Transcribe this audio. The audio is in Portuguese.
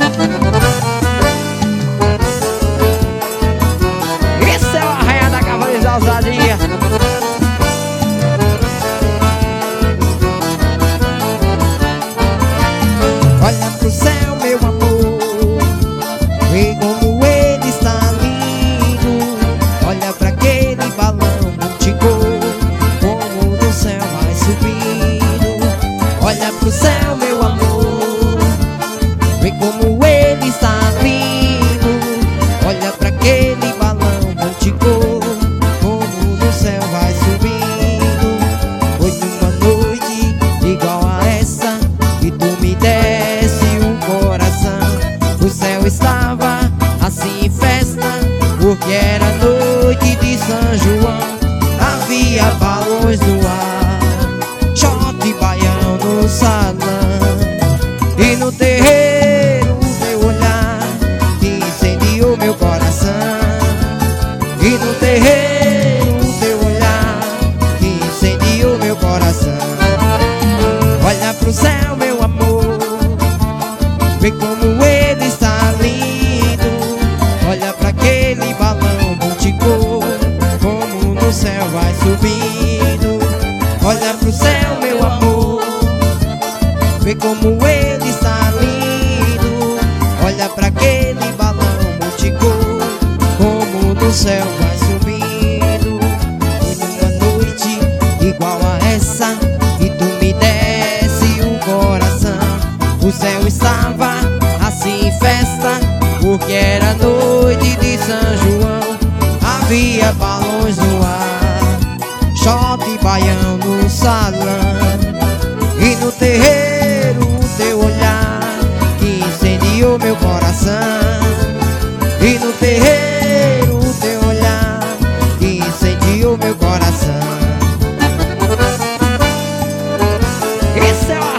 Isso é o arraia da Cavaleiros da Ousadia. Olha pro céu, meu amor, vê como ele está lindo. Olha pra aquele balão multicolor, como no céu vai subindo. Olha pro céu, meu amor, vê como ele está lindo. Olha pra aquele balão multicolor, como no céu vai subindo. Foi numa noite igual a essa que tu me desse o coração. O céu estava assim em festa, porque era noite de São João. Havia balões no ar, shot e baião no salão. E no terreiro teu olhar que incendiou meu coração. E no terreiro teu olhar que incendiou meu coração. Olha pro céu, meu amor, vê como ele está lindo. Olha pra aquele balão multicolor, como no céu vai subindo. Olha pro céu, meu amor, vê como ele está lindo. Olha pra aquele balão multicolor, como no céu vai subindo. Foi numa noite igual a essa que tu me desse o coração. O céu estava assim em festa, porque era noite de São João. Havia balões no ar, shot e baião no salão. E no terreiro teu olhar que incendiou meu coração. E no terreiro teu olhar que incendiou meu coração. Isso é o